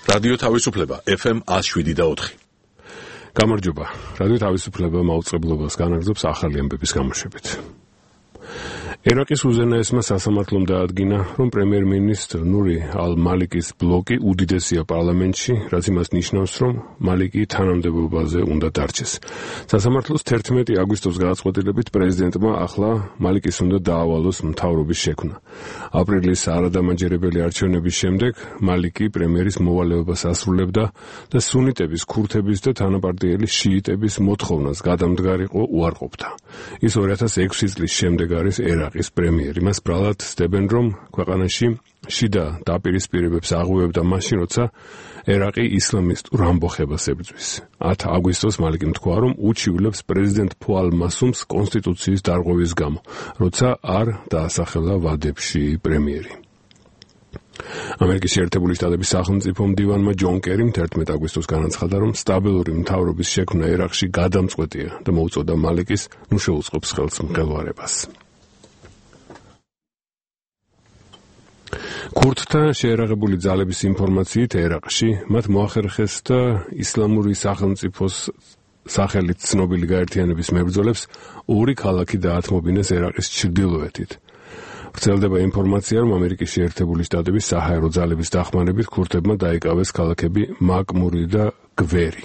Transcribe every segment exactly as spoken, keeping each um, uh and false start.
რადიო თავისუფლება ეფ ემ one oh seven და four. გამარჯობა. რადიო თავისუფლება მაუწყებლობას განაგრძობს ახალი ამბების გამოშვებით. ერაყის უზენაესმა სასამართლომ დაადგინა, რომ პრემიერ-მინისტრ ნური ალ-მალიკის ბლოკი უდიდესია პარლამენტში, რაც იმას ნიშნავს, რომ მალიკი თანამდებობაზე უნდა დარჩეს. სასამართლოს თერთმეტი აგვისტოს გადაწყვეტილებით პრეზიდენტმა ახლა მალიკის უნდა დაავალოს მთავრობის შექმნა. აპრილის არადამაჯერებელი არჩევნების შემდეგ მალიკი პრემიერის მოვალეობას ასრულებდა და სუნიტების, ქურთების და თანაპარტიელი შიიტების მოთხოვნას გადამდგარიყო უარყოფდა. ის two thousand six წლის შემდეგ არის ერაყის პრემიერი. მას ბრალად ცდებენ, რომ ქვეყანაში შიდა დაპირისპირებებს აღვევდა მაშინ, როცა ერაყი ისლამისტურ ამბოხებას ებრძვის. ten აგვისტოს მალიკიმ თქვა, რომ უჩივლებს პრეზიდენტ ფუალ მასუმს კონსტიტუციის დარღვევის გამო, როცა არ დაასახელა ვადებში პრემიერი. ამერიკის შეერთებული შტატების სახელმწიფო მდივანმა ჯონ კერიმ თერთმეტი აგვისტოს განაცხადა, რომ სტაბილური მთავრობის შექმნა ერაყში გადამწყვეტია და მოუწოდა მალიკის ნუ შეუწყობს ხელს მღელვარებას. ქურთთა შეერაღებული ძალების ინფორმაციით ერაყში მათ მოახერხეს და ისლამური სახელმწიფოს სახელით ცნობილი გაერთიანების მებრძოლებს ორი ქალაქი დაათმობინეს ერაყის ჩრდილოეთით. ვრცელდება ინფორმაცია, რომ ამერიკის შეერთებული შტატების საჰაერო ძალების დახმარებით ქურთებმა დაიკავეს ქალაქები მაკმური და გვერი.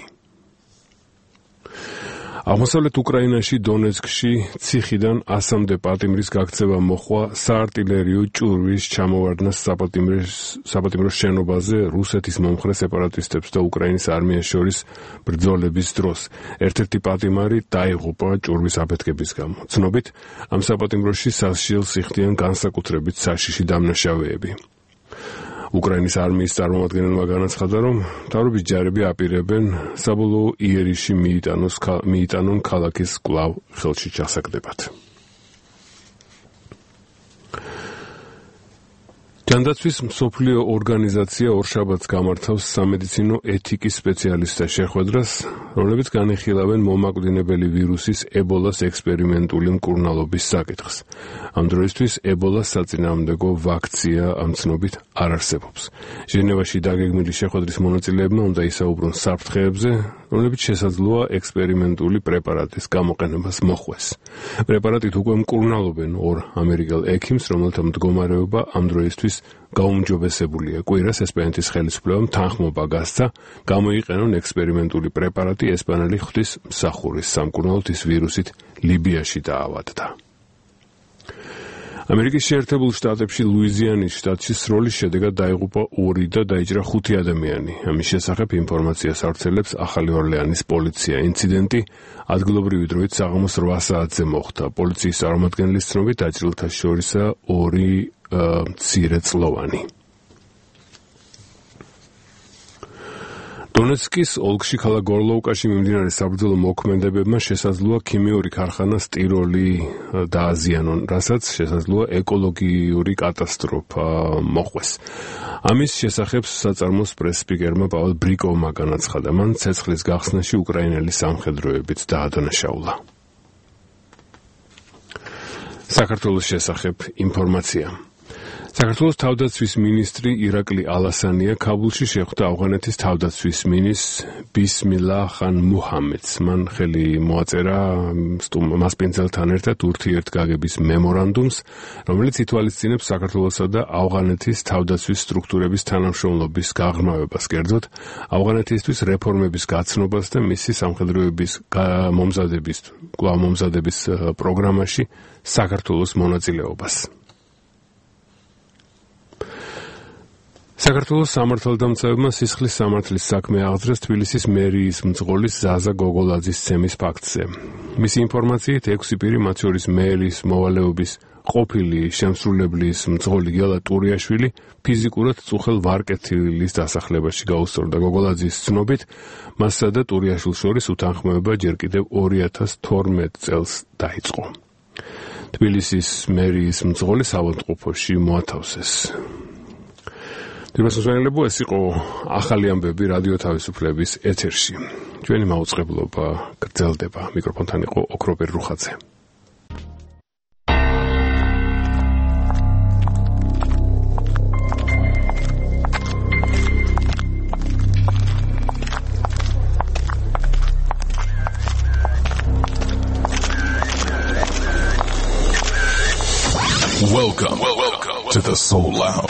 აღმოსავლეთ უკრაინაში დონეცკში ციხიდან ასამდე პატიმრის გაქცევა მოხდა საარტილერიო ჭურვის ჩამოვარდნას საპატიმროს შენობაზე რუსეთის მომხრე სეპარატისტებს და უკრაინის არმიას შორის ბრძოლების დროს. ერთ-ერთი პატიმარი დაიღუპა ჭურვის აფეთქების გამო. ცნობით, ამ საპატიმროში სასჯელს იხდიან განსაკუთრებით საშიში დამნაშავეები. უკრაინის არმიის წარმომადგენელმა განაცხადა, რომ მთავრობის ჯარები აპირებენ საბოლოო იერიში მიიტანონ ქალაქის კვლავ ხელში ჩასაგდებად. ჯანდაცვის მსოფლიო ორგანიზაცია ორშაბათს გამართავს სამედიცინო ეთიკის სპეციალისტთა შეხვედრას, რომლებიც განიხილავენ მომაკვდინებელი ვირუსის ებოლას ექსპერიმენტული მკურნალობის საკითხს. ამ დროისთვის ებოლას საწინააღმდეგო ვაქცია ამ ცნობით არ არსებობს. ჟენევაში დაგეგმილი შეხვედრის მონაწილეებმა უნდა ისაუბრონ საფრთხეებზე, რომლებიც შესაძლოა ექსპერიმენტული პრეპარატის გამოყენებას მოხვეს. პრეპარატით უკვე მკურნალობენ ორ ამერიკელ ექიმს, რომელთა მდგომარეობა ამ დროისთვის გაუმჯობესებულია. კვირას ესპანეთის ხელისუფლებამ თანხმობა გასცა, გამოიყენონ ექსპერიმენტული პრეპარატი ესპანელი ღვთის მსახურის სამკურნალოდ ის ვირუსით ლიბიაში დაავადდა. ამერიკის შეერთებულ შტატებში ლუიზიანის შტატში სროლის შედეგად დაიღუპა ორი და დაიჭრა ხუთი ადამიანი. ამის შესახებ ინფორმაციას ავრცელებს ახალი ორლეანის პოლიცია. ინციდენტი ადგილობრივი დროით საღამოს რვა საათზე მოხდა. პოლიციის წარმომადგენლის ცნობით დაჭრილთა შორისაა ორი მცირეწლოვანი. დონეცკის ოლქში ქალაქ გორლოვკაში მიმდინარე საბრძოლო მოქმედებებმა შესაძლოა ქიმიური ქარხანა სტიროლი დააზიანონ, რასაც შესაძლოა ეკოლოგიური კატასტროფა მოხვეს. ამის შესახებ საწარმოს პრეს-სპიკერმა პავალ ბრიკოვმა განაცხადა, მან ცეცხლის გახსნაში უკრაინელი სამხედროებით დაადანაშაულა. საქართველოს შესახებ ინფორმაცია. საქართველოს თავდაცვის მინისტრი ირაკლი ალასანია ქაბულში შეხვდა ავღანეთის თავდაცვის მინისტრს ბისმილა ხან მუჰამედს. მან ხელი მოაწერა მასპინძელთან ერთად ურთიერთგაგების მემორანდუმს, რომელიც ითვალისწინებს საქართველოსა და ავღანეთის თავდაცვის სტრუქტურების თანამშრომლობის გაღრმავებას, კერძოდ ავღანეთისთვის რეფორმების გაცნობას და მისი სამხედროების მომზადების, კვლავ მომზადების პროგრამაში საქართველოს მონაწილეობას. საქართველოს სამართალდამცავებმა სისხლის სამართლის საქმე აღძრეს თბილისის მერიის მძღოლის ზაზა გოგოლაძის ცემის ფაქტზე. მისი ინფორმაციით ექვსი პირი, მათ შორის მერის მოვალეობის ყოფილი შემსრულებლის მძღოლი გელა ტურიაშვილი ფიზიკურად წუხელ ვარკეთილის დასახლებაში გაუსწორდა. გოგოლაძის ცნობით, მასსა და ტურიაშვილს შორის უთანხმოება ჯერ კიდევ ორი ათას თორმეტ წელს დაიწყო. თბილისის მერიის მძღოლის ავადმყოფოში მოათავსეს. დიასპორაელებო, ეს იყო ახალი ამბები რადიო თავისუფლების ეთერში. ჩვენი მაუწყებლობა გრძელდება. მიკროფონთან იყო ოქროპერ რუხაძე. Welcome, welcome to the Soul Lounge.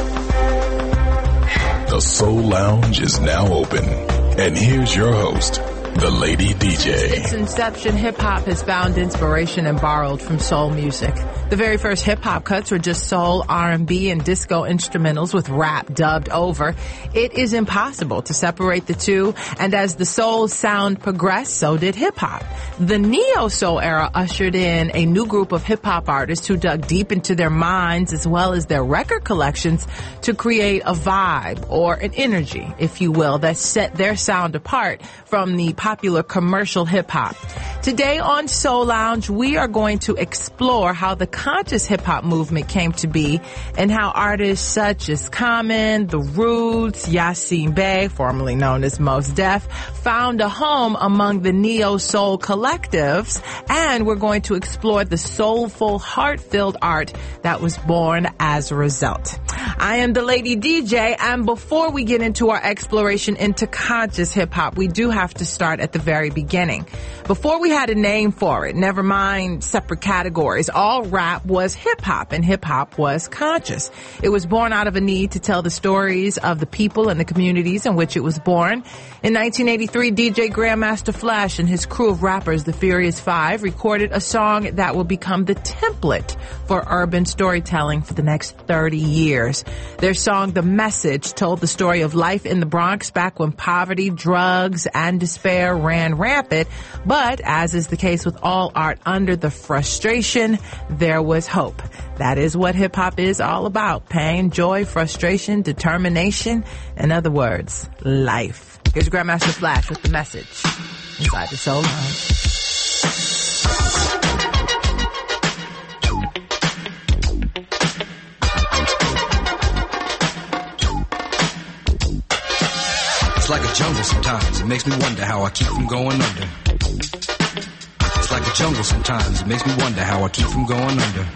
The Soul Lounge is now open. And here's your host, the Lady D J. Since its inception, hip-hop has found inspiration and borrowed from soul music. The very first hip-hop cuts were just soul, R and B, and disco instrumentals with rap dubbed over. It is impossible to separate the two, and as the soul sound progressed, so did hip-hop. The neo-soul era ushered in a new group of hip-hop artists who dug deep into their minds as well as their record collections to create a vibe, or an energy, if you will, that set their sound apart from the popular commercial hip-hop. Today on Soul Lounge, we are going to explore how the conscious hip-hop movement came to be and how artists such as Common, The Roots, Yasin Bey, formerly known as Mos Def, found a home among the neo-soul collectives, and we're going to explore the soulful, heart-filled art that was born as a result. I am the Lady D J, and before we get into our exploration into conscious hip-hop, we do have to start at the very beginning. Before we had a name for it, never mind separate categories, all rap was hip-hop, and hip-hop was conscious. It was born out of a need to tell the stories of the people and the communities in which it was born. In nineteen eighty-three, D J Grandmaster Flash and his crew of rappers, the Furious Five, recorded a song that will become the template for urban storytelling for the next thirty years. Their song, The Message, told the story of life in the Bronx back when poverty, drugs, and despair ran rampant. But, as is the case with all art, under the frustration, there was hope. That is what hip-hop is all about. Pain, joy, frustration, determination. In other words, life. Here's Grandmaster Flash with The Message inside the Soul Lounge. It's like a jungle sometimes. It makes me wonder how I keep from going under. It's like a jungle sometimes. It makes me wonder how I keep from going under.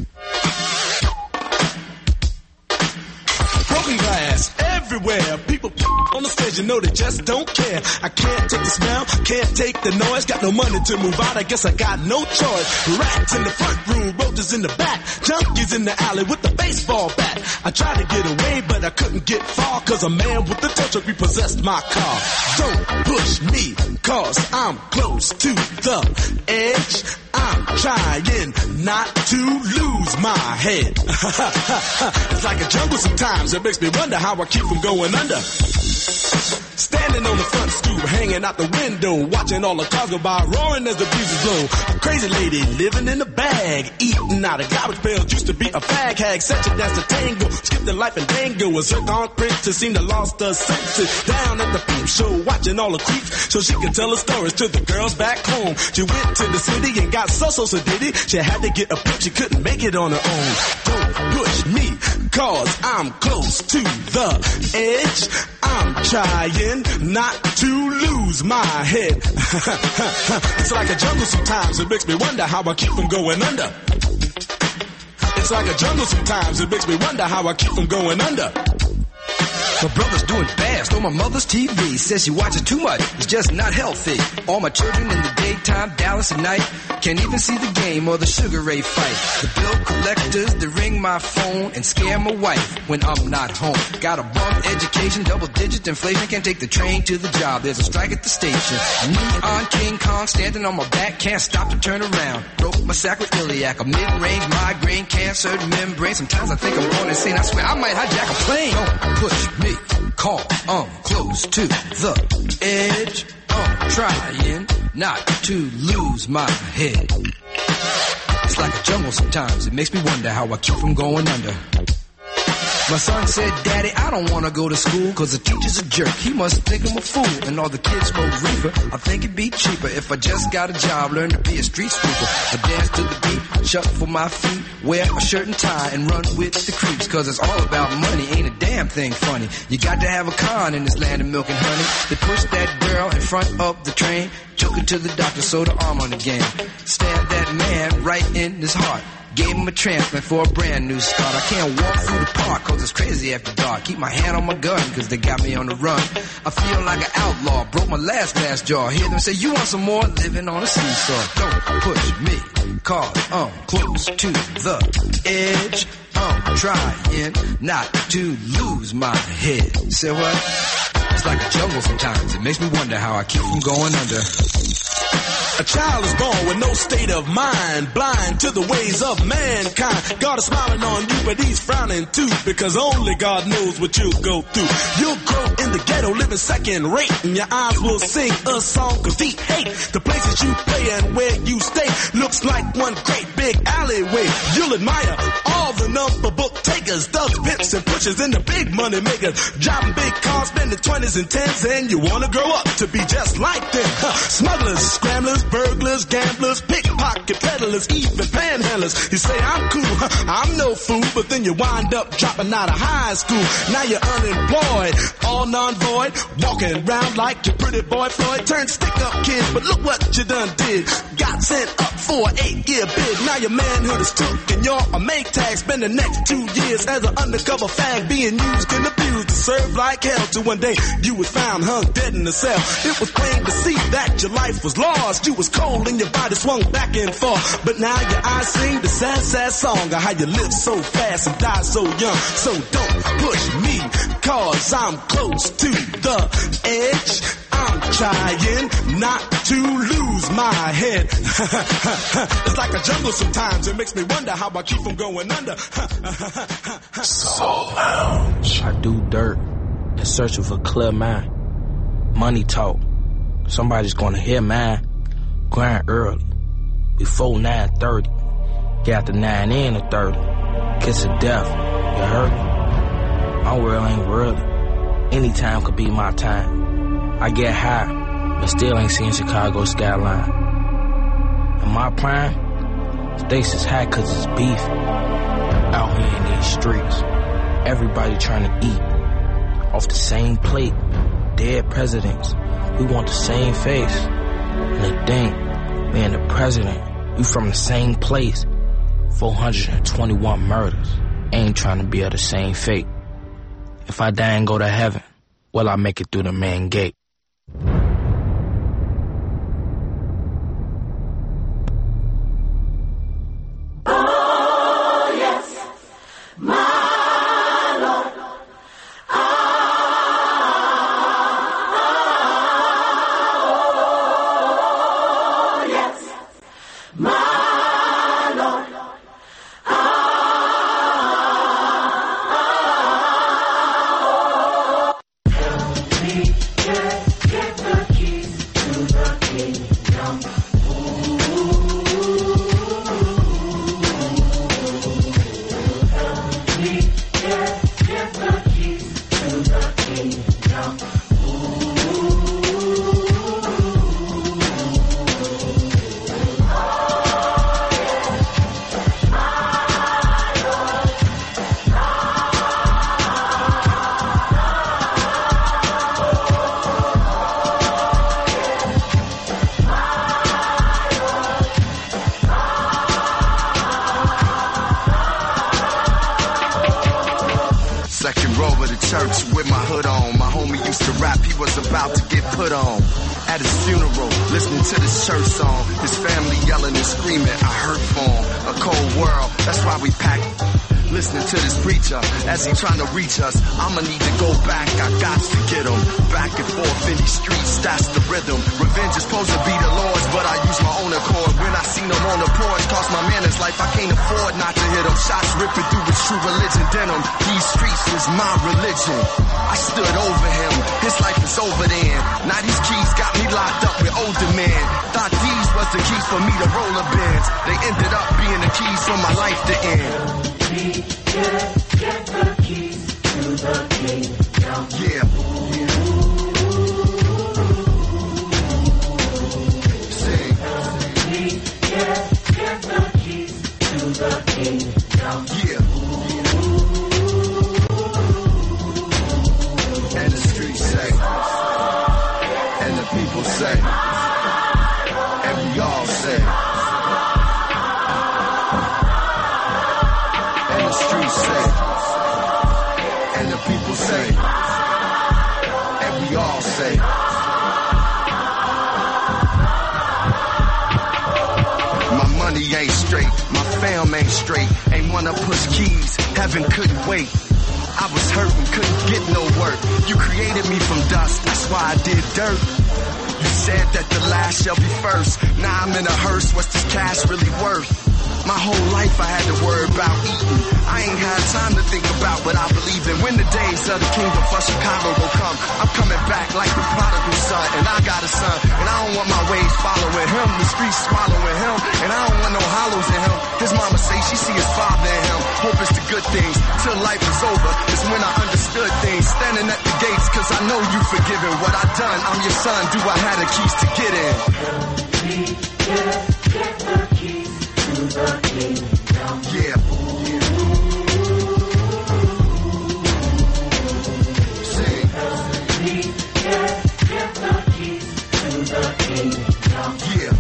Broken glass everywhere. People on the stage, you know they just don't care. I can't take the smell, can't take the noise. Got no money to move out, I guess I got no choice. Rats in the front room, roaches in the back, junkies in the alley with the baseball bat. I tried to get away, but I couldn't get far, cause a man with the tow truck repossessed my car. Don't push me, cause I'm close to the edge. I'm trying not to lose my head. It's like a jungle sometimes. It makes me wonder how I keep from going under. Standing on the front stoop, hanging out the window, watching all the cars go by, roaring as the breezes blow. A crazy lady living in a bag, eating out of garbage pails, used to be a fag hag, such a dance to tango, skipped the life and dango, a zircon princess seemed to lost her senses. Down at the peep show, watching all the creeps, so she could tell her stories to the girls back home. She went to the city and got so so so did it. She had to get a pimp, she couldn't make it on her own. Don't push me, cause I'm close to the edge. I'm trying not to lose my head. It's like a jungle sometimes. It makes me wonder how I keep from going under. It's like a jungle sometimes. It makes me wonder how I keep from going under. My brother's doing bad, stole my mother's T V. Says she watches too much, it's just not healthy. All my children in the daytime, Dallas at night. Can't even see the game or the Sugar Ray fight. The bill collectors, they ring my phone and scare my wife when I'm not home. Got a bum education, double digit inflation. Can't take the train to the job, there's a strike at the station. Neon King Kong standing on my back, can't stop to turn around. Broke my sacroiliac, a mid-range migraine, cancer membrane. Sometimes I think I'm going insane, I swear I might hijack a plane. Don't push me, call, I'm close to the edge. I'm trying not to lose my head. It's like a jungle sometimes. It makes me wonder how I keep from going under. My son said, Daddy, I don't want to go to school cause the teacher's a jerk. He must think I'm a fool and all the kids smoke reefer. I think it'd be cheaper if I just got a job, learn to be a street sweeper. I dance to the beat, shuffle my feet, wear a shirt and tie and run with the creeps. Cause it's all about money, ain't a damn thing funny. You got to have a con in this land of milk and honey. They push that girl in front of the train, took her to the doctor, sewed her arm on the game. Stabbed that man right in his heart. Gave him a transplant for a brand new start. I can't walk through the park cause it's crazy after dark. Keep my hand on my gun cause they got me on the run. I feel like an outlaw, broke my last glass jaw. Hear them say, you want some more? Living on a seesaw. Don't push me, cause I'm close to the edge. I'm trying not to lose my head. Say what? It's like a jungle sometimes. It makes me wonder how I keep from going under. A child is born with no state of mind, blind to the ways of mankind. God is smiling on you, but he's frowning too, because only God knows what you'll go through. You'll grow in the ghetto, living second rate, and your eyes will sing a song of deep hate. The places you play and where you stay looks like one great big alleyway. You'll admire all the number book takers, thugs, pimps, and pushers, and the big money makers, driving big cars, spending twenties and tens, and you wanna grow up to be just like them. Huh. Smugglers, scramblers, burglars, gamblers, pickpocket peddlers, even panhandlers. You say I'm cool, huh, I'm no fool, but then you wind up dropping out of high school. Now you're unemployed, all non-void, walking around like your pretty boy Floyd. Turned stick-up kid, but look what you done did. Got sent up for an eight-year bid. Now your manhood is took and you're a make tag. Spend the next two years as an undercover fag, being used and abused to serve like hell. Till one day you was found hung dead in a cell. It was plain to see that your life was lost. You was cold and your body swung back and forth. But now your eyes sing the sad, sad song of how you live so fast and die so young. So don't push me, cause I'm close to the edge. I'm trying not to lose my head. It's like a jungle sometimes. It makes me wonder how I keep from going under. Soul Lounge. I do dirt in search of a clear mind. Money talk. Somebody's gonna hear mine. Grind early, before nine thirty. Got the nine in the thirty. Kiss of death, you heard me? My world ain't worldly. Anytime could be my time. I get high, but still ain't seen Chicago skyline. In my prime, stakes is high cause it's beef. Out here in these streets, everybody trying to eat off the same plate. Dead presidents, we want the same face. And they think, me and the president, we from the same place. four hundred twenty-one murders, ain't trying to be of the same fate. If I die and go to heaven, will I make it through the main gate? Oh, yes, my Lord. Oh, yes, my Lord. Help me just get the keys to the kingdom. Help me just get the keys to the kingdom. Second row of the church with my hood on. My homie used to rap, he was about to get put on. At his funeral, listening to this church song. His family yelling and screaming, I hurt for him. A cold world, that's why we pack. Listening to this preacher, as he trying to reach us. I'ma need to go back, I got to get him. Back and forth in these streets, that's the rhythm. Revenge is supposed to be the Lord's, but I use my own accord. When I seen him on the porch, cost my man his life, I can't afford not to hit him. Shots ripping through his true religion denim. These streets is my religion. I stood over him, his life is over then. Now these keys got me locked up with older men. Thought these was the keys for me to roll a Benz. They ended up being the keys for my life to end. We just get the keys to the kingdom. Yeah. Sing. We just get the keys to the kingdom. Yeah. And the streets say, and the people say, and we all say, money ain't straight, my fam ain't straight. Ain't wanna push keys, heaven couldn't wait. I was hurting, couldn't get no work. You created me from dust, that's why I did dirt. You said that the last shall be first. Now I'm in a hearse, what's this cash really worth? My whole life I had to worry about eating. I ain't had time to think about what I believe in. When the days of the kingdom for Chicago will come, I'm coming back like the prodigal son. And I got a son, and I don't want my ways following him. The streets swallowing him, and I don't want no hollows in him. His mama say she see his father in him. Hope it's the good things, till life is over. It's when I understood things. Standing at the gates, cause I know you forgiven. What I done, I'm your son, do I have the keys to get in? Get, get the keys to the kingdom. Yeah. Sing. Get, get the keys to the kingdom. Yeah.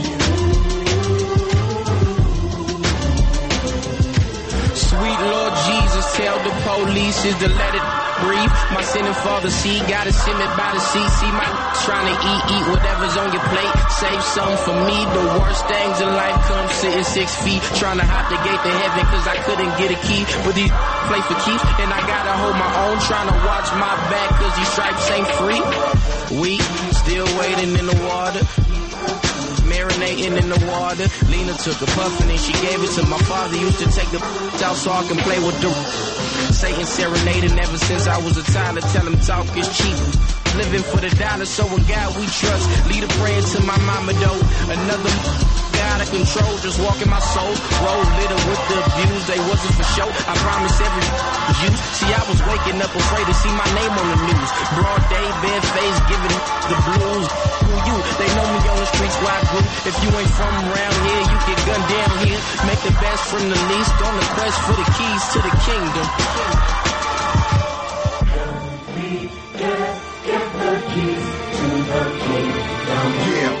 Sweet Lord Jesus, tell the police is to let it breathe. My sinning father, see, gotta simmer by the sea. See my trying to eat, eat whatever's on your plate. Save some for me. The worst things in life come sitting six feet. Trying to hop the gate to heaven cause I couldn't get a key. But these play for keeps and I gotta hold my own. Trying to watch my back cause these stripes ain't free. We still waiting in the water. Marinating in the water. Lena took a puff and then she gave it to my father. Used to take the out so I can play with the Satan serenading ever since I was a child. To tell him talk is cheap. Living for the dollar, so in God we trust. Lead a prayer to my mama though. Another out of control, just walking my soul. Roll little with the abuse, they wasn't for show. I promise every you. See, I was waking up afraid to see my name on the news. Broad day, bare face, giving the blues. Who you? They know me on the streets where I grew. If you ain't from around here, you get gunned down here. Make the best from the least, on the quest for the keys to the kingdom. Get, get the keys to the kingdom. Yeah.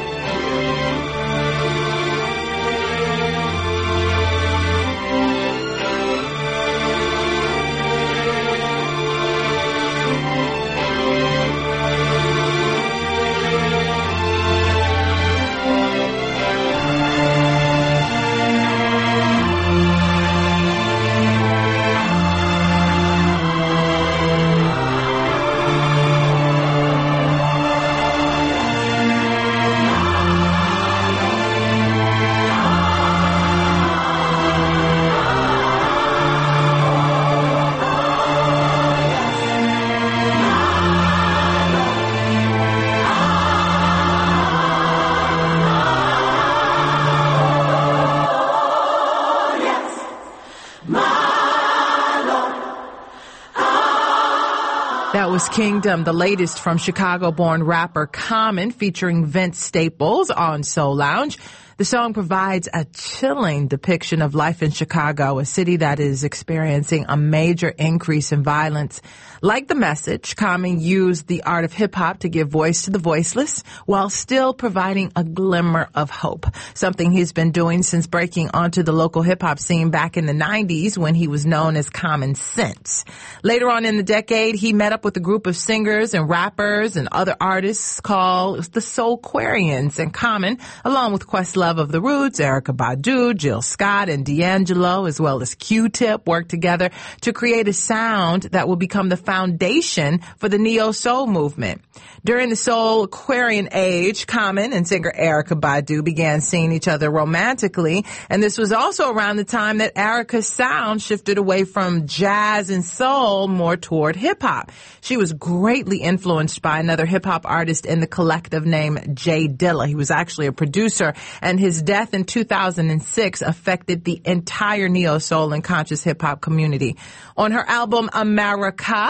That was Kingdom, the latest from Chicago-born rapper Common, featuring Vince Staples on Soul Lounge. The song provides a chilling depiction of life in Chicago, a city that is experiencing a major increase in violence. Like the message, Common used the art of hip-hop to give voice to the voiceless while still providing a glimmer of hope, something he's been doing since breaking onto the local hip-hop scene back in the nineties when he was known as Common Sense. Later on in the decade, he met up with a group of singers and rappers and other artists called the Soulquarians, and Common, along with Questlove of the Roots, Erykah Badu, Jill Scott, and D'Angelo, as well as Q-Tip, worked together to create a sound that will become the foundation for the neo-soul movement. During the Soulquarian age, Common and singer Erykah Badu began seeing each other romantically, and this was also around the time that Erykah's sound shifted away from jazz and soul more toward hip-hop. She was greatly influenced by another hip-hop artist in the collective named Jay Dilla. He was actually a producer, and his death in two thousand six affected the entire neo-soul and conscious hip-hop community. On her album America,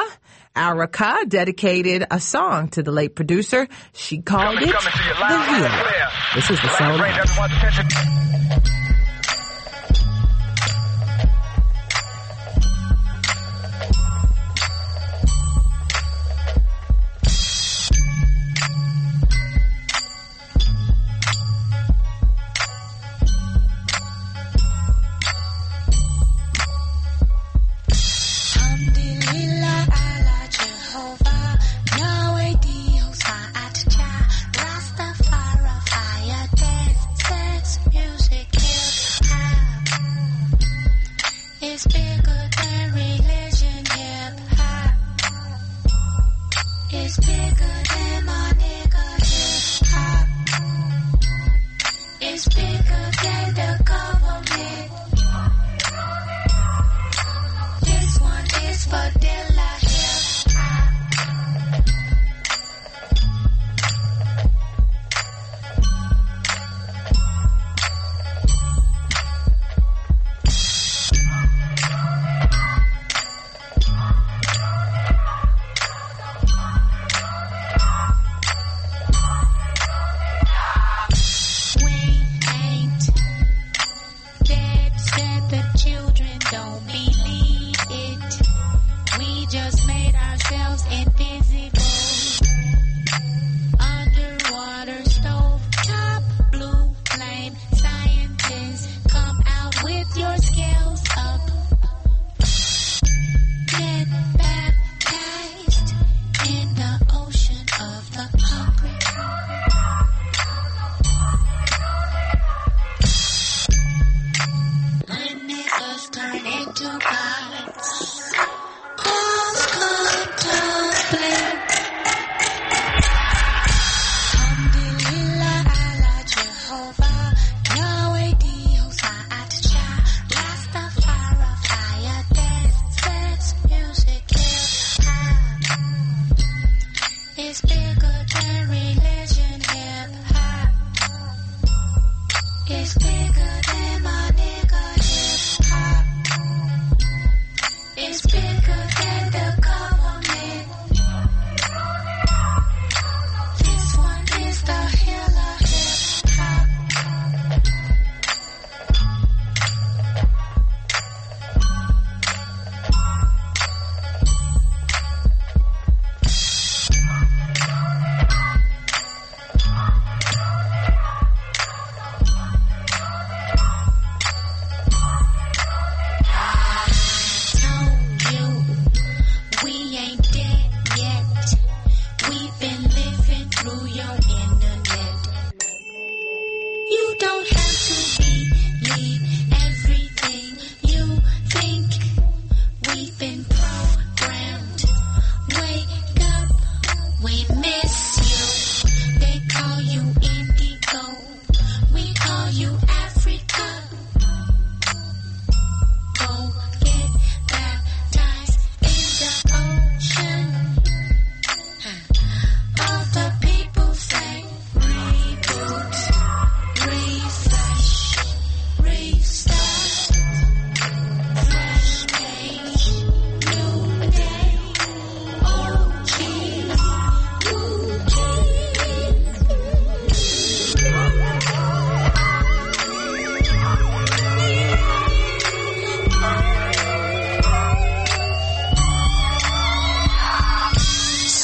Erykah dedicated a song to the late producer. She called it The Healer. This is the Soul Lounge. Rastafari, fire, dance, sex, music,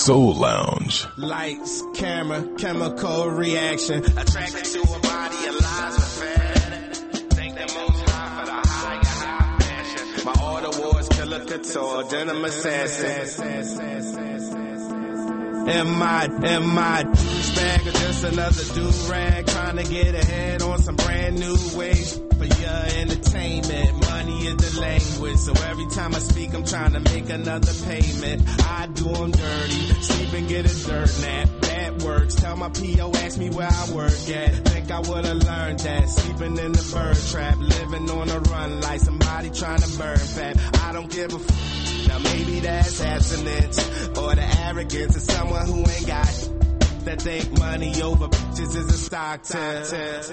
Soul Lounge. Lights, camera, chemical reaction. Attracted to a body, Eliza fat. Think the most high for the higher high passion. My order was killer couture, denim assassin. Am I, am I douchebag or just another do-rag trying to get ahead on some brand new ways for your entertainment? Money is the language, so every time I speak I'm trying to make another payment. I do them dirty, sleep and get a dirt nap. That works, tell my P O ask me where I work at. Think I would've learned that, sleeping in the bird trap, living on a run like somebody trying to burn fat. I don't give a f***. Now maybe that's abstinence or the arrogance of someone who ain't got that think money over bitches is a stock tip.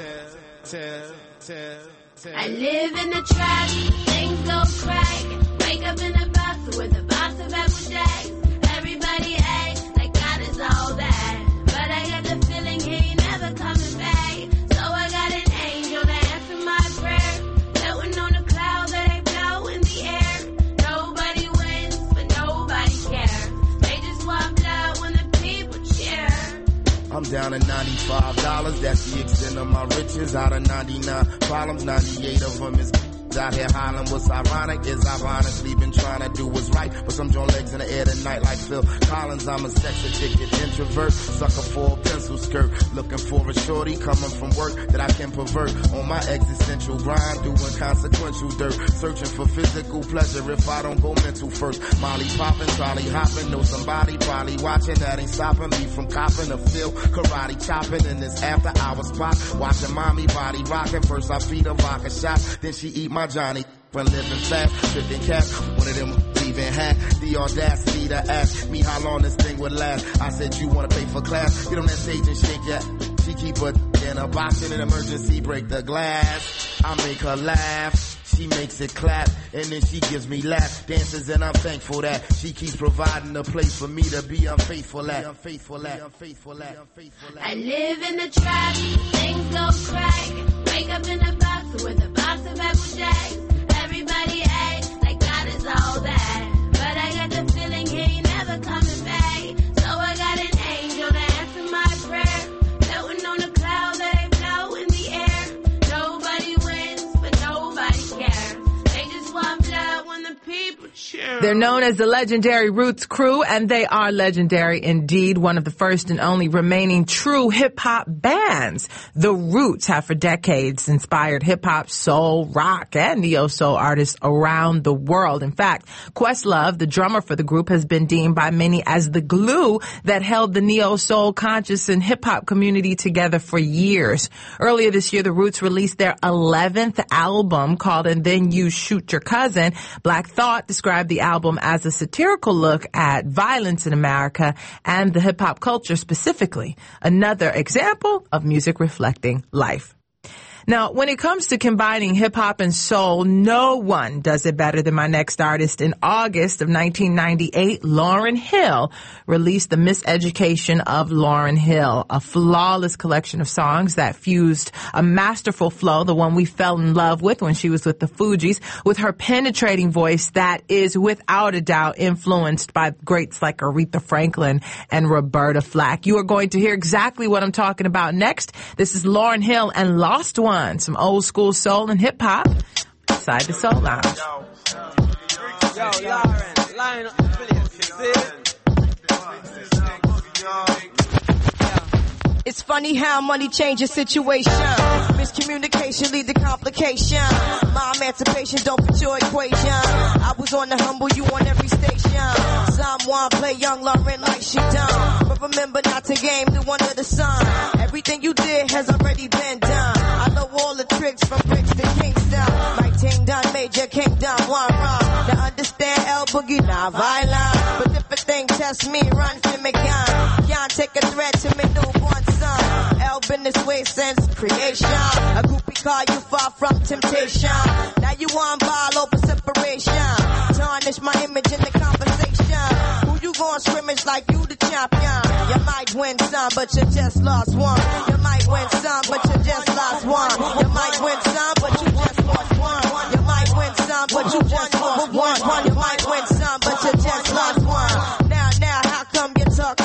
I live in the trap, things go crack. Wake up in a box with a box of apple jacks. Everybody acts like God is all that, but I got the feeling he ain't never coming back. So I got an angel to answer my prayer, floating on a cloud that ain't blow in the air. Nobody wins, but nobody cares. They just want blood when the people cheer. I'm down to ninety-five dollars, that's the extent of my riches. Out of ninety-nine problems, ninety-eight of them is out here hollering. What's ironic is I've honestly been trying to do what's right, but some joint legs in the air tonight like Phil Collins. I'm a sex addicted introvert, sucker for a pencil skirt, looking for a shorty coming from work that I can pervert. On my existential grind, doing consequential dirt, searching for physical pleasure if I don't go mental first. Molly popping, trolley hopping, know somebody probably watching that ain't stopping me from copping a feel. Karate chopping in this after hours spot, watching mommy body rocking. First I feed her vodka shot, then she eat my Johnny when living fast, tripping cap. One of them leaving hat. The audacity to ask me how long this thing would last. I said, you wanna pay for class? Get on that stage and shake ya. She keep her in a box in an emergency, break the glass. I make her laugh. She makes it clap, and then she gives me lap dances, and I'm thankful that she keeps providing a place for me to be unfaithful at. Unfaithful at. Unfaithful at. Unfaithful at. I live in the trap, things go crack. Wake up in a box with a box of apple jacks. Everybody acts like God is all that, but I got the feeling he ain't never coming back. So I got an angel to answer my prayer, floating on a cloud that ain't blow in the air. Nobody wins, but nobody cares. They just want blood when the people cheer. They're known as the legendary Roots Crew, and they are legendary indeed. One of the first and only remaining true hip-hop bands. The Roots have for decades inspired hip-hop, soul, rock, and neo-soul artists around the world. In fact, Questlove, the drummer for the group, has been deemed by many as the glue that held the neo-soul conscious and hip-hop community together for years. Earlier this year, the Roots released their eleventh album called And Then You Shoot Your Cousin. Black Thought described the album as a satirical look at violence in America and the hip-hop culture specifically. Another example of music reflecting life. Now, when it comes to combining hip-hop and soul, no one does it better than my next artist. In August of nineteen ninety-eight, Lauryn Hill released The Miseducation of Lauryn Hill, a flawless collection of songs that fused a masterful flow, the one we fell in love with when she was with the Fugees, with her penetrating voice that is without a doubt influenced by greats like Aretha Franklin and Roberta Flack. You are going to hear exactly what I'm talking about next. This is Lauryn Hill and Lost One. Some old school soul and hip hop inside the Soul Lounge. Yo, Lauren, line up the It's funny how money changes situation. Miscommunication lead to complication. My emancipation don't fit your equation. I was on the humble, you on every station. Someone play young Lauren like she done, but remember not to game the one of the sun. Everything you did has already been done. I know all the tricks from bricks to Kingston. My team done, Major Kingdom, one run. Now understand El Boogie, not violent, but if a thing test me, run for me gun. Can't take a threat to me newborn son. El been this way since creation. A groupie call you far from temptation. Now you want ball over separation. Tarnish my image in the conversation. Who you gon' scrimmage like you the champion? You might win some, but you just lost one. You might win some, but you just lost one. You might win some, but you just lost one. You might win some, but you just lost one. You might win some, but you just lost one. Now, now, how come you talk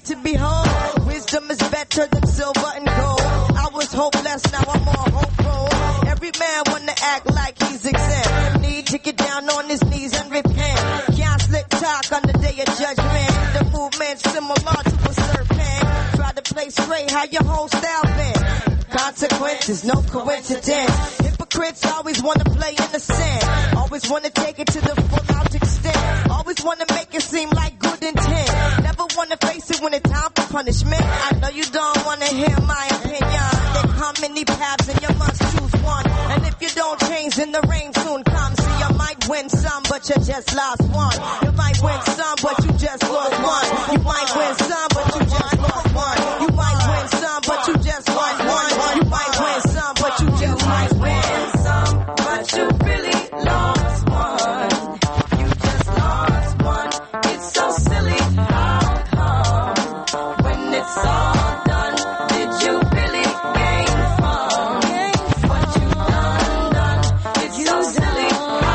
sight to behold. Wisdom is better than silver and gold. I was hopeless, now I'm on hope roll. Every man wanna act like he's exempt. Need to get down on his knees and repent. Can't slick talk on the day of judgment. The movement similar to a serpent. Try to play straight, how your whole style been. Consequences, no coincidence. Hypocrites always wanna play innocent. Always wanna take it to the full out extent. Always wanna make it seem like good intent. Never wanna face it when it's time for punishment. I know you don't wanna hear my opinion. There come many paths and you must choose one. And if you don't change, then the rain soon comes. So you might win some, but you just lost one. You might win some, but you just lost one. You might win some, but you just lost one. You might win some, but you just lost one. You might win some, but you just might win some, but you really lost one. You just lost one. It's so silly. How come when it's all done, did you really gain from what you done done? It's so silly.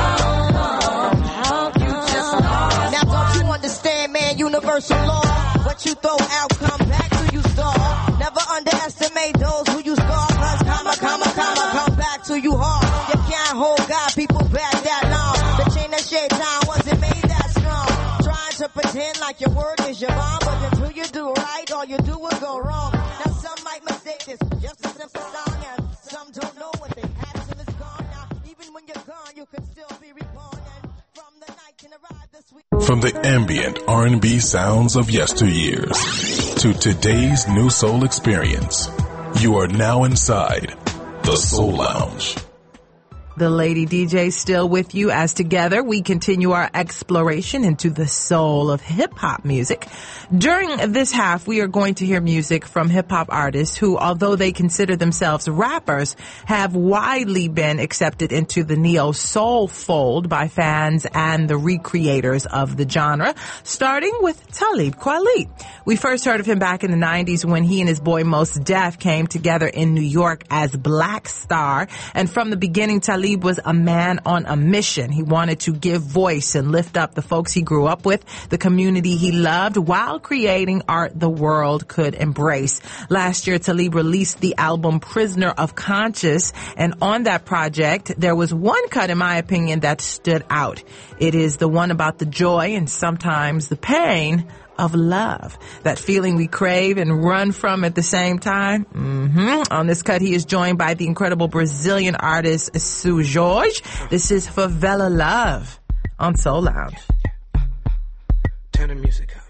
How come you just lost? Now don't you understand, man? Universal law. What you throw out, come back to you stall. Never underestimate those who you scar. Cause comma, comma, comma, come back to you hard. You can't hold God, people back that long. The chain that shade down wasn't made that strong. Trying to pretend like your word is your bond, but until you do right, all you do is go wrong. Now some might mistake this for just a simple song, and some don't know what they had till it's gone. Now even when you're gone, you can still be reborn. And from the night can arrive the sweet. From the ambient R and B sounds of yesteryears to today's new soul experience, you are now inside the Soul Lounge. The Lady D J still with you as together we continue our exploration into the soul of hip-hop music. During this half, we are going to hear music from hip-hop artists who, although they consider themselves rappers, have widely been accepted into the neo-soul fold by fans and the recreators of the genre, starting with Talib Kweli. We first heard of him back in the nineties when he and his boy Mos Def came together in New York as Black Star, and from the beginning, Talib was a man on a mission. He wanted to give voice and lift up the folks he grew up with, the community he loved, while creating art the world could embrace. Last year, Talib released the album Prisoner of Conscience, and on that project, there was one cut, in my opinion, that stood out. It is the one about the joy and sometimes the pain of love. That feeling we crave and run from at the same time. Mm-hmm. On this cut, he is joined by the incredible Brazilian artist Seu Jorge. This is Favela Love on Soul Lounge. Turn the music up.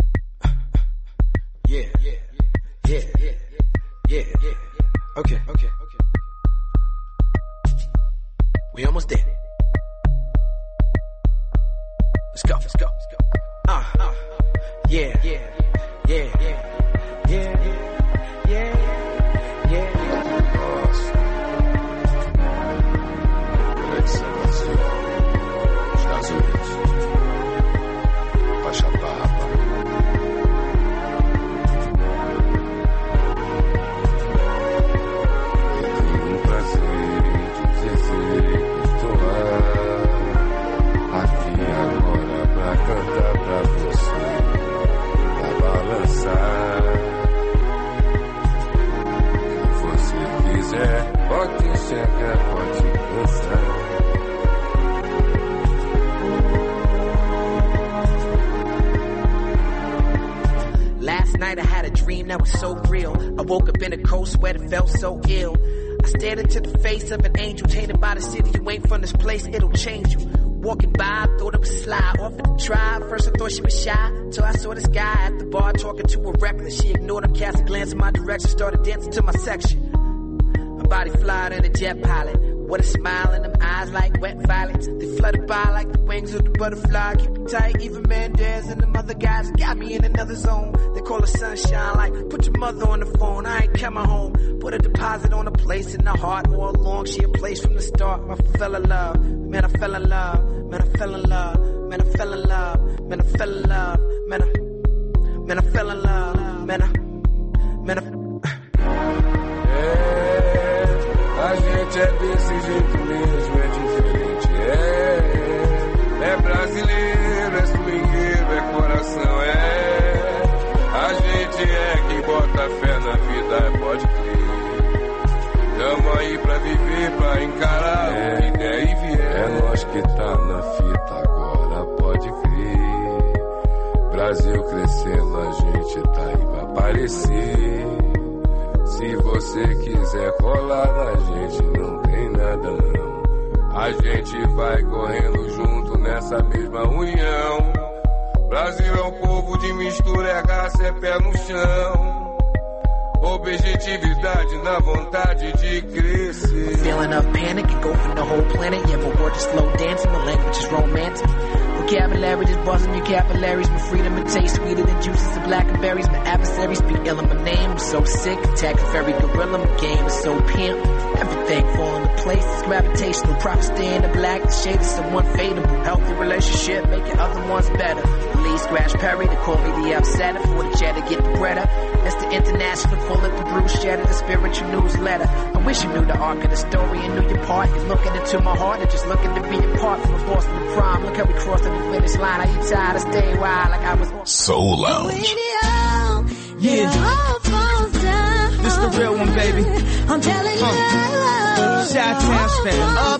Yeah, yeah, yeah, yeah, yeah, yeah. Okay, okay, okay. We almost there. Let's go, let's go, let's go. Uh, uh. Yeah, yeah, yeah, yeah, yeah, yeah, yeah, yeah. Estados Unidos. Baixa Papa. Eu tenho um prazer de dizer que estou lá, aqui agora pra cantar pra você. Balançar. Se você quiser, pode chegar, pode dançar. Last night I had a dream that was so real. I woke up in a cold sweat and felt so ill. I stared into the face of an angel, tainted by the city. You ain't from this place, it'll change you. Walking by, thought it was sly, offered to try. First I thought she was shy, till I saw this guy at the bar talking to her reckless. She ignored him, cast a glance in my direction, started dancing to my section. Her body flying in a jet pilot, with a smile in them eyes like wet violets. They fluttered by like the wings of the butterfly. Keep me tight, even Mendez and them other guys got me in another zone. They call her sunshine, like put your mother on the phone. I ain't coming home. Put a deposit on a place in the heart all along. She a place from the start. I fell in love, man. I fell in love, man. I fell in love, man. I fell in love, man. I fell in love, man. I, man. I fell in love, man. I, man. I, A gente é desse jeito mesmo, é diferente, é, é brasileiro, é swingueiro, é coração, é, a gente é crescer. Se você quiser colar na gente, não tem nada não. A gente vai correndo junto nessa mesma união. Brasil é um povo de mistura, é raça, é pé no chão. Objetividade na vontade de crescer. A feeling of panic, engulfing the whole planet. Yeah, but word is slow dancing, the language is romantic. Vocabulary just buzzing your capillaries. My freedom and taste sweeter than juices of blackberries. My adversaries speak ill in my name. I'm so sick, attack a fairy gorilla. My game is so pimp. Everything fall into place. It's gravitational. Prophets stay in the black. The shade is someone fadeable. Healthy relationship, making other ones better. Lee Scratch Perry, they call me the upsetter. For the cheddar, get the breader. That's the international. Full of the bruise, shatter the spiritual newsletter. I wish you knew the arc of the story and knew your part. You're looking into my heart and just looking to be a part from the Boston to prom. Look how we crossed the finish line. Are you tired of staying wild like I was on Soul Lounge? Yeah. This the real one, baby. I'm telling you. Uh. Chi-town stand up.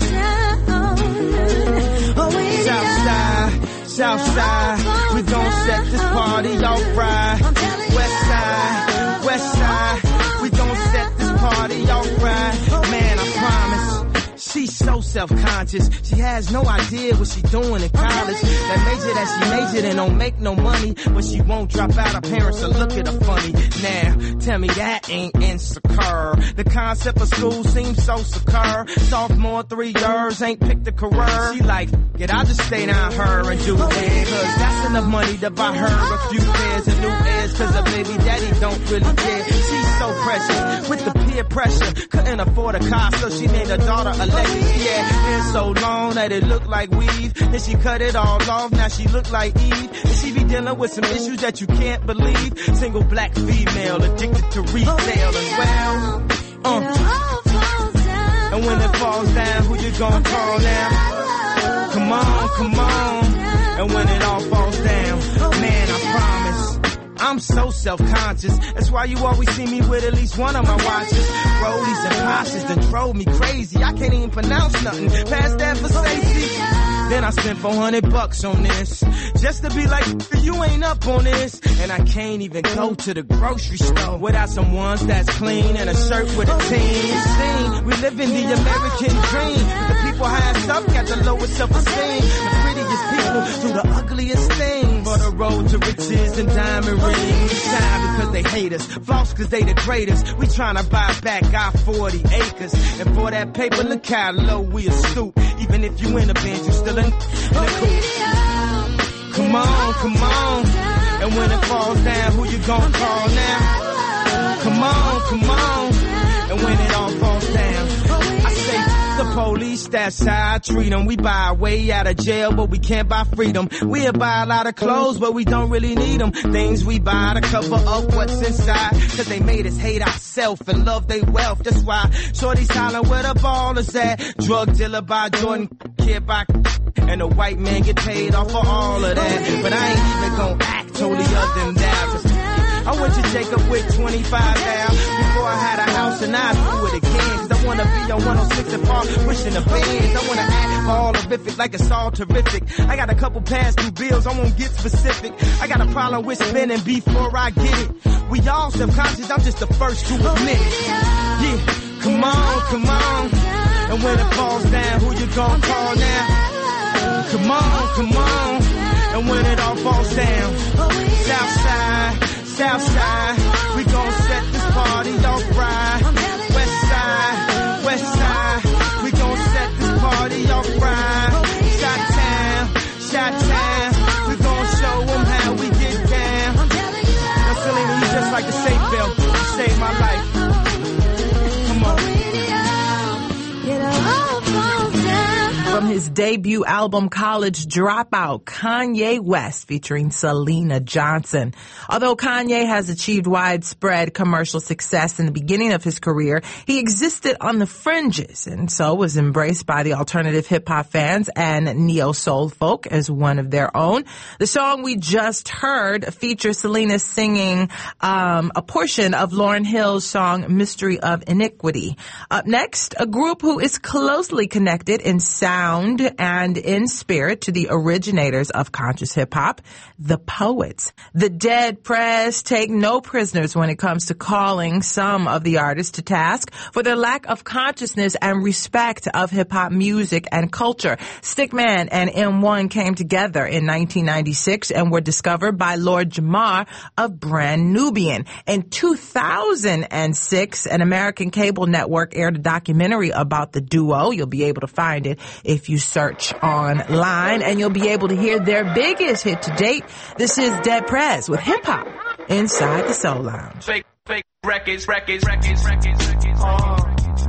Southside, Southside. We gon' set this party off right. West side, West side. We gon' set this party off right. Man, I promise. She's so self-conscious. She has no idea what she doing in college. That major that she majored in don't make no money, but she won't drop out. Her parents will look at her funny. Now, tell me that ain't insecure. The concept of school seems so secure. Sophomore, three years, ain't picked a career. She like, get, I'll just stay down her and do it. Cause that's enough money to buy her a few pairs of new ears. Cause her baby daddy don't really care. She's so precious with the peer pressure. Couldn't afford a car, so she named her daughter Alexis. Yeah, hair so long that it looked like weave. Then she cut it all off, now she look like Eve. And she be dealing with some issues that you can't believe. Single black female addicted to retail and well, uh. And when it falls down, who you gonna call now? Come on, come on. And when it all falls down, man, I promise. I'm so self-conscious. That's why you always see me with at least one of my watches. Rollies and Poshes done drove me crazy. I can't even pronounce nothing past that for Stacey. Then I spent four hundred bucks on this. Just to be like, you ain't up on this. And I can't even go to the grocery store without some ones that's clean and a shirt with a team. See, we live in the American dream. The people highest up got the lowest self-esteem. The prettiest people do the ugliest things. For the road to riches and diamond rings. Shine because they hate us. Floss because they the greatest. We tryna buy back our forty acres. And for that paper, look how low we'll stoop. Even if you in a Benz, you still in, in a coupe. Come on, come on. And when it falls down, who you gon' call now? Come on, come on. And when it all falls down, I say the police, that's how I treat them. We buy our way out of jail, but we can't buy freedom. We'll buy a lot of clothes, but we don't really need them. Things we buy to cover up what's inside. Cause they made us hate ourselves and love their wealth. That's why shorty's hollering where the ball is at. Drug dealer by Jordan, kid by and the white man get paid off for all of that. But I ain't even gonna act totally other than that. I went to Jacob with twenty-five now. Before I had a house and I do it again. Cause I wanna be on one oh six and Park pushing the bands. I wanna act all horrific like it's all terrific. I got a couple past due bills, I won't get specific. I got a problem with spending before I get it. We all self-conscious, I'm just the first to admit it. Yeah, come on, come on. And when it falls down, who you gon' call now? Come on, come on. And when it all falls down, Southside, Southside, we gon' set this party off right. West side, West side, we gon' set this party off right. Chi-town, Chi-town, we gon' show them how we get down. Now Selena, you just like the safe belt, you saved my life. Come on. From his debut album, College Dropout, Kanye West featuring Selena Johnson. Although Kanye has achieved widespread commercial success in the beginning of his career, he existed on the fringes and so was embraced by the alternative hip-hop fans and neo-soul folk as one of their own. The song we just heard features Selena singing um, a portion of Lauryn Hill's song Mystery of Iniquity. Up next, a group who is closely connected in sound sound and in spirit to the originators of conscious hip-hop, the poets. The Dead Prez take no prisoners when it comes to calling some of the artists to task for their lack of consciousness and respect of hip-hop music and culture. Stickman and M one came together in nineteen ninety-six and were discovered by Lord Jamar of Brand Nubian. In two thousand six, an American cable network aired a documentary about the duo. You'll be able to find it if you search online, and you'll be able to hear their biggest hit to date. This is Dead Prez with Hip Hop inside the Soul Lounge. Fake, fake records, records, records, records, records. Uh,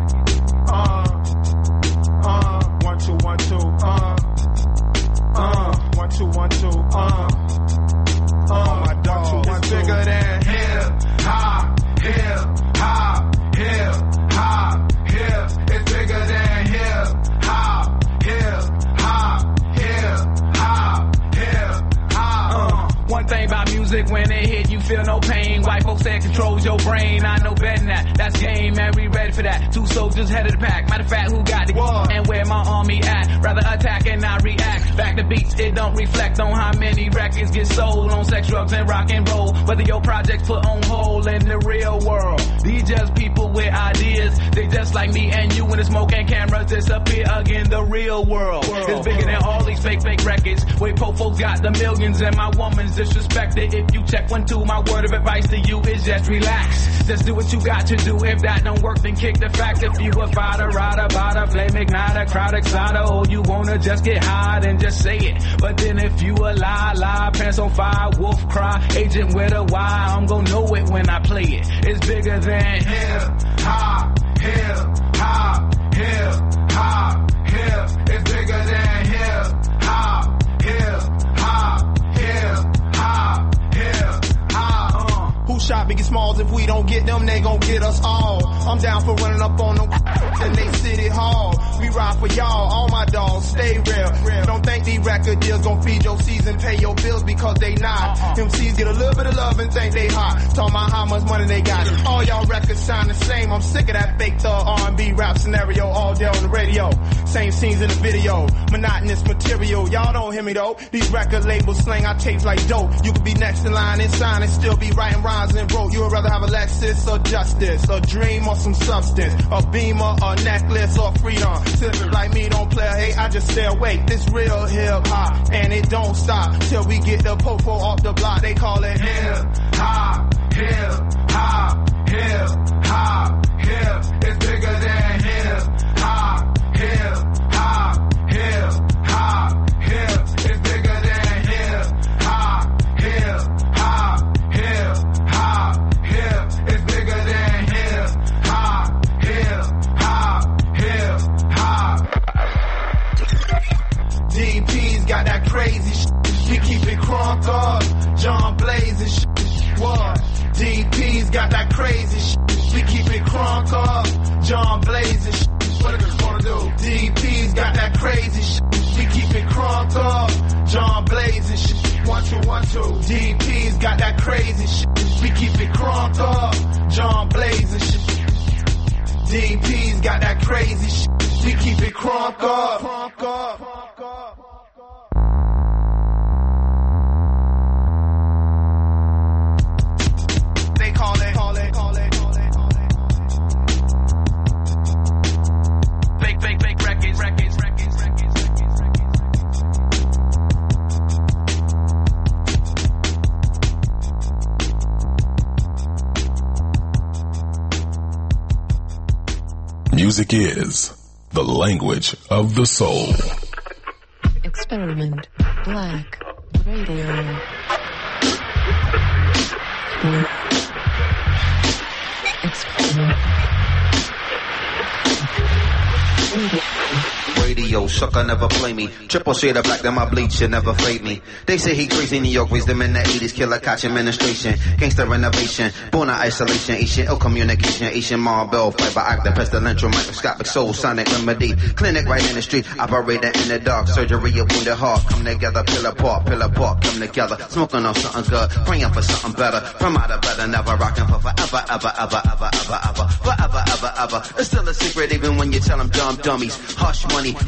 uh, uh, one, two, one, two, uh, uh, one, two, one, two, uh, uh, my dog, it's bigger than hip hop, hip hop, hip hop, hip, it's bigger than hip hop, hip hop, hip hop, hip hop. Uh, one thing about music, when it hit, you feel no pain. White folks say it controls your brain. I know better than that. That's game, man. We ready for that. Two soldiers head of the pack. Matter of fact, who got the what? And where my army at? Rather attack and not react. Back to beats, it don't reflect on how many records get sold on sex, drugs, and rock and roll. Whether your project's put on hold in the real world. These just people with ideas. They just like me and you when the smoke and cameras disappear again. The real world, world is bigger than all these fake, fake records. Wait, po folks got the millions and my woman's disrespected. If you check one, two, my word of advice to you is just relax. Just do what you got to do. If that don't work, then kick the facts. If you a fighter, rider, bada, flame igniter, crowd exciter, or you wanna just get high, then just say it. But then if you a lie, lie, pants on fire, wolf cry, agent with a Y, I'm gonna know it when I play it. It's bigger than hip hop, hip hop, hip hop, hip. It's bigger than hip hop, hip hop, hip hop, hip hop. Uh. Who shot Biggie Smalls? If we don't get them, they gon' get us all. I'm down for running up on them in they city hall. We ride for y'all, all my dogs, stay real. real. Don't think these record deals gon' feed your season, pay your bills because they not. Uh-uh. M Cs get a little bit of love and think they hot. Talking about how much money they got. All y'all records sound the same. I'm sick of that fake thug R and B rap scenario all day on the radio. Same scenes in the video, monotonous material. Y'all don't hear me though. These record labels slang our tapes like dope. You could be next in line and sign and still be writing rhymes and wrote. You would rather have a Lexus or justice, a dream or some substance, a beamer, a necklace or freedom. Sipping like me don't play, hey, I just stay awake. This real hip hop, and it don't stop till we get the popo off the block. They call it hip hop, hip hop, hip hop, hip. It's bigger than hip hop, hip hop, hip hop, hip. It's bigger than hip hop, hip hop, hip hop, hip. It's bigger than hip hop, hip hop, hip hop. D P's got that crazy shit. We keep it crunk up. John Blaze and shit. What? D P's got that crazy shit. We keep it crunk up. John Blaze and shit. What are they gonna do? D P's got that crazy shit. We keep it crunk up. John Blaze and shit. One, two, one, two. D P's got that crazy shit. We keep it crunk up. John Blaze and shit. D P's got that crazy shit. We keep it crunk up. Crunk up. Crunk up. They call it, call it, call it, call it, call it. Fake, fake, fake records, records, records, records, records, records. Music is the language of the soul. Experiment Black Radio. Experiment. Radio, sucker, never play me. Triple shade of black, then my bleach should never fade me. They say he crazy, New York raised them in the eighties. Killer catch administration, gangster renovation, born out isolation, Asian ill communication, Asian marble, fiber actor, pestilential, microscopic soul, sonic remedy, clinic right in the street, operator in the dark, surgery of wounded heart, come together, pill apart, pill apart, come together, smoking on something good, praying for something better, from out of better, never rocking for forever, ever, ever, ever, ever, ever, forever, ever, ever. It's still a secret even when you tell them dumb dummies, hush money,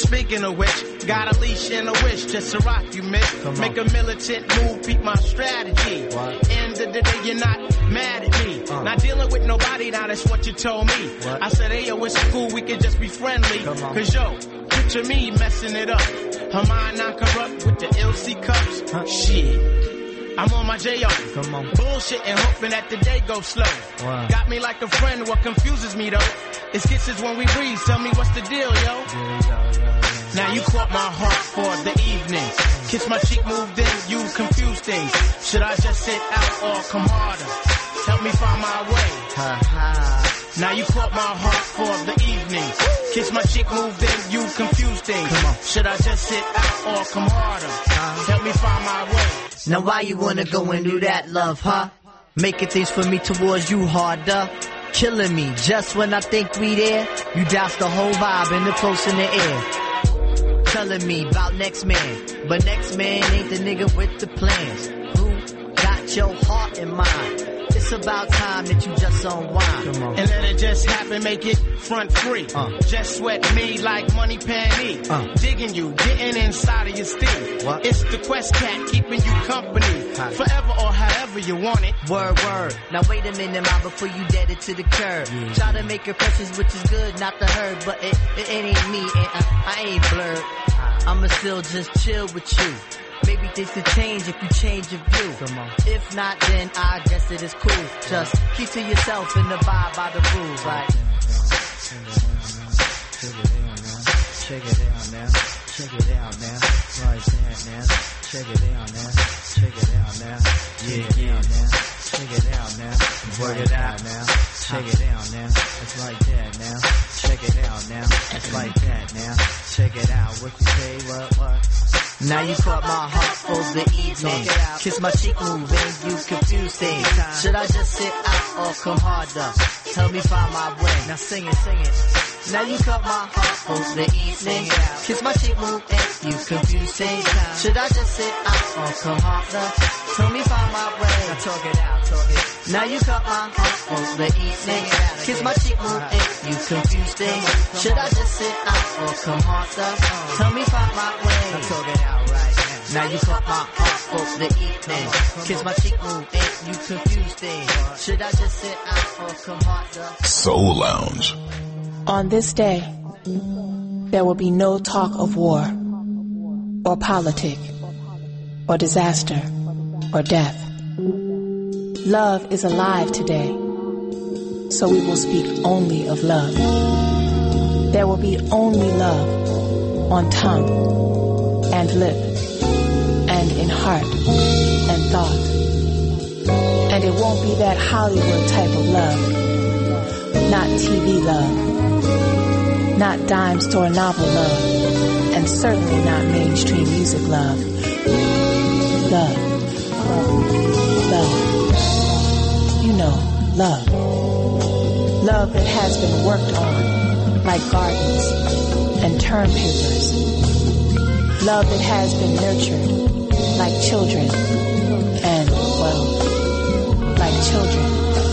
Speaking of which, got a leash and a wish just to rock you, miss. Make a militant move, peep my strategy. What? End of the day, you're not mad at me. Uh. Not dealing with nobody, now that's what you told me. What? I said, hey, yo, it's cool, we can just be friendly. Cause yo, picture me messing it up. Her mind not corrupt with the L C cups. Huh? Shit. I'm on my J O. Come on. Bullshit and hoping that the day goes slow. Wow. Got me like a friend, what confuses me though? It's kisses when we breathe, tell me what's the deal, yo? Yeah, yeah, yeah, yeah. Now you caught my heart for the evening. Kiss my cheek, moved in, you confuse things. Should I just sit out or come harder? Help me find my way. Ha ha. Now you caught my heart for the evening. Kiss my cheek, moved in, you confuse things. Should I just sit out or come harder? Help me find my way. Now why you wanna go and do that, love, huh? Making things for me towards you harder. Killing me just when I think we there. You douse the whole vibe and the close in the air. Telling me about next man, but next man ain't the nigga with the plans. Who got your heart in mind? It's about time that you just unwind. And let it just happen, make it front free. Uh. Just sweat me like money panty. Uh. Digging you, getting inside of your steam. What? It's the Quest Cat keeping you company. Hi. Forever or however you want it. Word, word. Now wait a minute, ma, before you dead it to the curb. Yeah. Try to make impressions, which is good, not the herd. But it, it, it ain't me, and I, I ain't blurred. I'ma still just chill with you. Maybe things could change if you change your view. Come on. If not, then I guess it is cool. Just keep to yourself and abide by the rules. Like, check it out now, check it out now, right there now, check it out now, check it out now, yeah, yeah, now, check it out now, work it out now, check it out now, it's like that now, check it out now, it's like that now, check it out, what you say, what, what? Now you caught my heart for the evening. Kiss my cheek, move and you confuse things. Should I just sit out or come harder? Help me find my way. Now sing it, sing it. Now you caught my heart for the evening. Kiss my cheek, move and you confuse things. Should I just sit out or come harder? Help me find my way. Now talk it out, talk it. Now you caught my heart for the evening. Kiss my cheek, move and you confuse things. Should I just sit out or come harder? Tell me find my way. Now talk it out. Now you caught my heart for the evening. Kiss my cheek, move and you confuse things. Should I just sit out or come harder? Soul Lounge. On this day, there will be no talk of war, or politic, or disaster, or death. Love is alive today, so we will speak only of love. There will be only love on tongue and lip, and in heart and thought. And it won't be that Hollywood type of love, not T V love, not dime store novel love, and certainly not mainstream music love. Love, love, you know, love. Love that has been worked on like gardens and term papers. Love that has been nurtured like children, and, well, like children.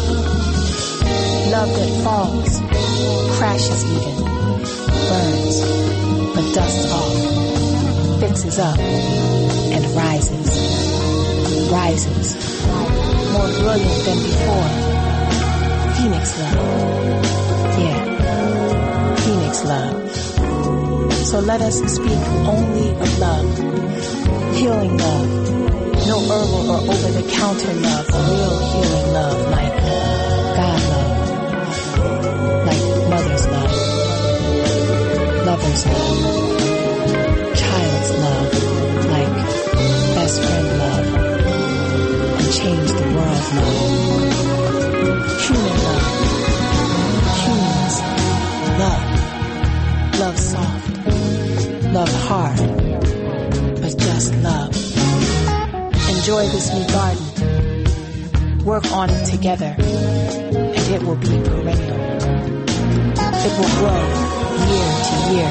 Love that falls, crashes even, burns, but dusts off, fixes up, and rises, rises, more brilliant than before. Phoenix love, yeah, Phoenix love. So let us speak only of love. Healing love, no herbal or over-the-counter love, real healing love, like God love, like mother's love, lover's love, child's love, like best friend love, and change the world love. Human love, humans love, love soft, love hard, just love. Enjoy this new garden. Work on it together, and it will be perennial. It will grow year to year.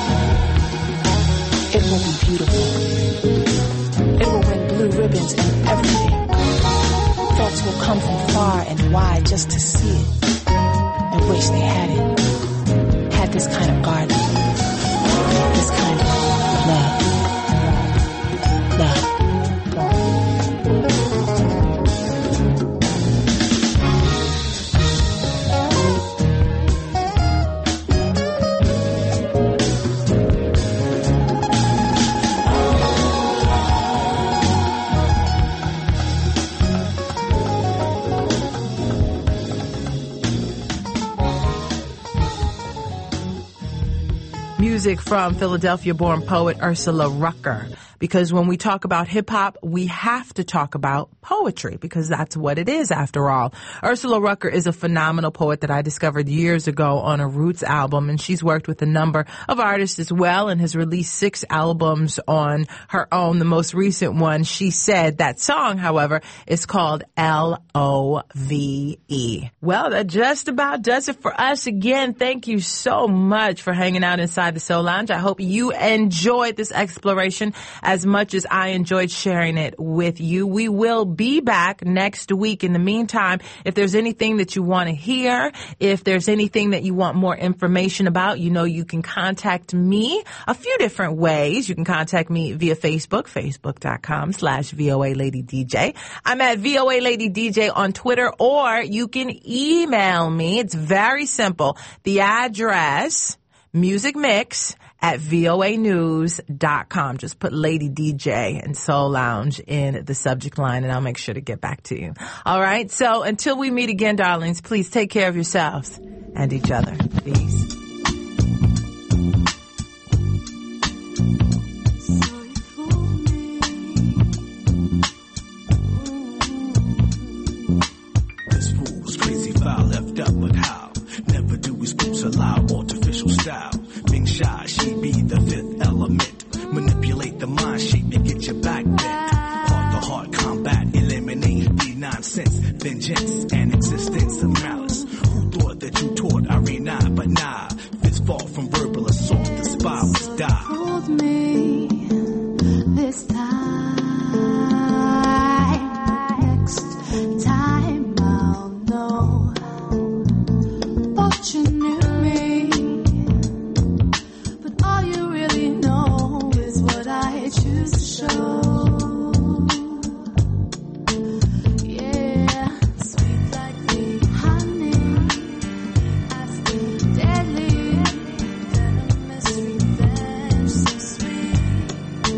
It will be beautiful. It will win blue ribbons and everything. Folks will come from far and wide just to see it and wish they had it. Had this kind of garden. This music from Philadelphia-born poet Ursula Rucker. Because when we talk about hip-hop, we have to talk about poetry, because that's what it is, after all. Ursula Rucker is a phenomenal poet that I discovered years ago on a Roots album, and she's worked with a number of artists as well and has released six albums on her own. The most recent one, She Said. That song, however, is called L O V E. Well, that just about does it for us. Again, thank you so much for hanging out inside the Soul Lounge. I hope you enjoyed this exploration as much as I enjoyed sharing it with you. We will be back next week. In the meantime, if there's anything that you want to hear, if there's anything that you want more information about, you know you can contact me a few different ways. You can contact me via Facebook, facebook.com slash VOA Lady DJ. I'm at VOA Lady D J on Twitter, or you can email me. It's very simple. The address, Music Mix at voa news dot com. Just put Lady D J and Soul Lounge in the subject line, and I'll make sure to get back to you. All right? So until we meet again, darlings, please take care of yourselves and each other. Peace. This fool's crazy foul left up, but how? Never do we spooks allow artificial style. Ming Sha, she be the fifth element. Manipulate the mind shape and get your back bent. Heart to heart combat, eliminate the nonsense, vengeance, and existence of malice. Who thought that you taught Irene? But nah, this fall from verbal assault, the spy was die. Hold me this time. Next time I'll know. Thought you knew me, but all you really know is what I choose to show. Yeah, sweet like the honey, as the deadly venomous revenge, so sweet.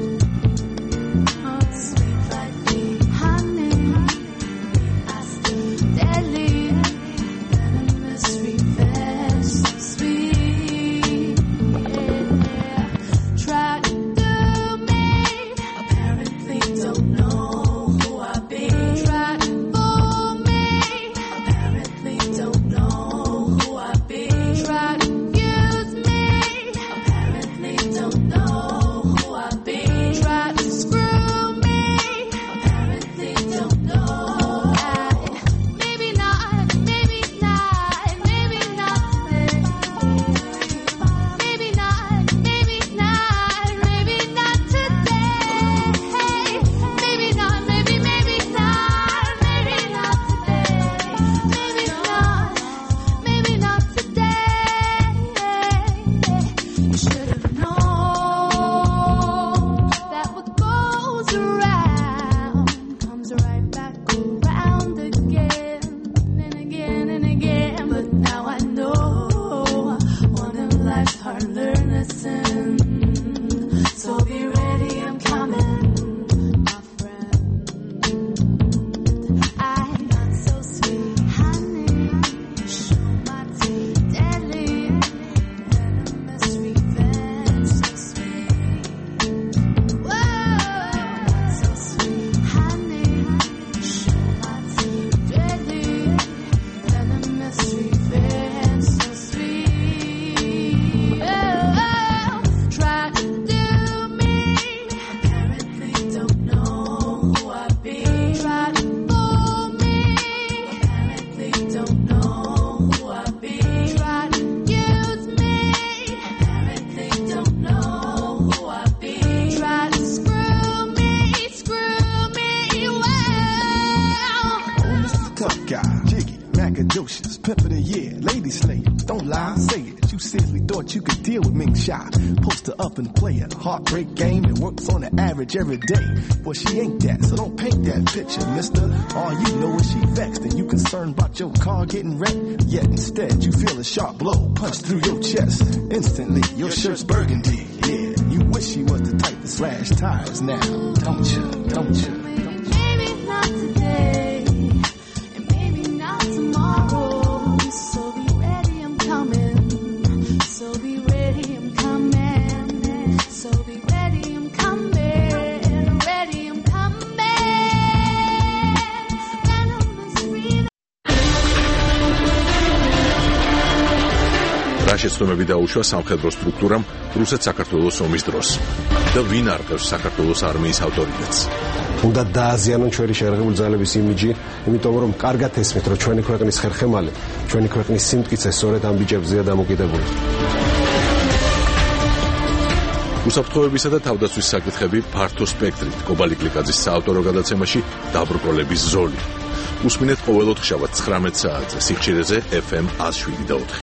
Oh, sweet like the honey, as the deadly venomous revenge, so sweet. Yeah, try to do me, apparently don't know who I be. Try to fool me, apparently don't know who I be. Try to use me, apparently don't know who I be. Try to screw me, apparently don't know. I, maybe not, maybe not, maybe not today. Maybe not, maybe not, maybe not today. Maybe not, maybe, maybe not, maybe not today. Maybe not, maybe not today. You should have known that what goes around comes right back around again and again and again. But now I know one of life's hard learned lessons. So be ready, I'm coming, my friend. I got so sweet, honey. Show my teeth, deadly, venomous revenge, so sweet. Whoa, so sweet, honey. Show my teeth, deadly, venomous revenge, so sweet. Oh, try to do me, apparently don't know who I be. Try to fool me, apparently don't know who I be. Try to use me, apparently don't know who I be. Try to screw me, screw me well. Oh, this is a tough guy. Jiggy, Macadocious, pimp of the year, lady slayer. Don't lie, say it. You seriously thought you could deal with Ming Sha? Poster up and play a heartbreak game that works on the average every day. Well, she ain't that, so don't paint that picture, mister. All you know is she vexed and you concerned about your car getting wrecked. Yet instead, you feel a sharp blow punch through your chest. Instantly, your shirt's burgundy. Yeah, you wish she was the type to slash tires now. Don't you, don't you? Maybe not today, and maybe not tomorrow. So be ready, I'm coming. So be ready, I'm coming. რა შეცდომები დაუშვა სამხედრო სტრუქტურამ რუსეთ-საქართველოს ომის დროს და ვინ არყევს საქართველოს არმიის ავტორიტეტს. უნდა დააზიანონ ჩვენი შერეღებული ძალების იმიჯი, იმიტომ რომ კარგად ესმით, რომ ჩვენი ქვეყნის ხერხემალი, ჩვენი ქვეყნის სიმტკიცე სწორედ ამ ბიჭებზეა დამოკიდებული. უსაფრთხოებისა და თავდაცვის საკითხები ფართო სპექტრით კობალი გლიკაძის საავტორო გადაცემაში დაბრკოლების ზოლი. უსმინეთ ყოველ ოთხშაბათს ცხრამეტ საათზე სიხშირეზე ეფ ემ ათს შვიდი და ოთხი.